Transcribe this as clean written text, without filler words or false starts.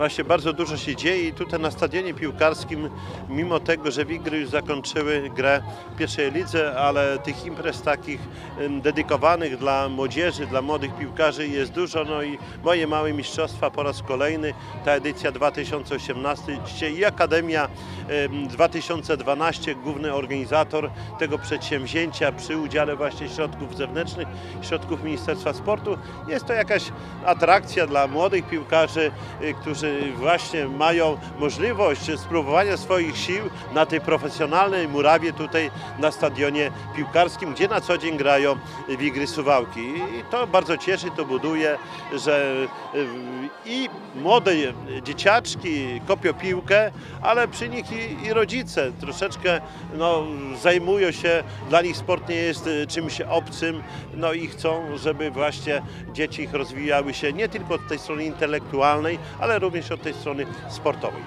Właśnie bardzo dużo się dzieje i tutaj na stadionie piłkarskim, mimo tego, że Wigry już zakończyły grę w pierwszej lidze, ale tych imprez takich dedykowanych dla młodzieży, dla młodych piłkarzy jest dużo. No i moje małe mistrzostwa po raz kolejny, ta edycja 2018 i Akademia 2012, główny organizator tego przedsięwzięcia przy udziale właśnie środków zewnętrznych, środków Ministerstwa Sportu. Jest to jakaś atrakcja dla młodych piłkarzy, którzy właśnie mają możliwość spróbowania swoich sił na tej profesjonalnej murawie tutaj na stadionie piłkarskim, gdzie na co dzień grają Wigry Suwałki. I to bardzo cieszy, to buduje, że i młode dzieciaczki kopią piłkę, ale przy nich i rodzice troszeczkę zajmują się, dla nich sport nie jest czymś obcym, i chcą, żeby właśnie dzieci ich rozwijały się nie tylko od tej strony intelektualnej, ale również od tej strony sportowej.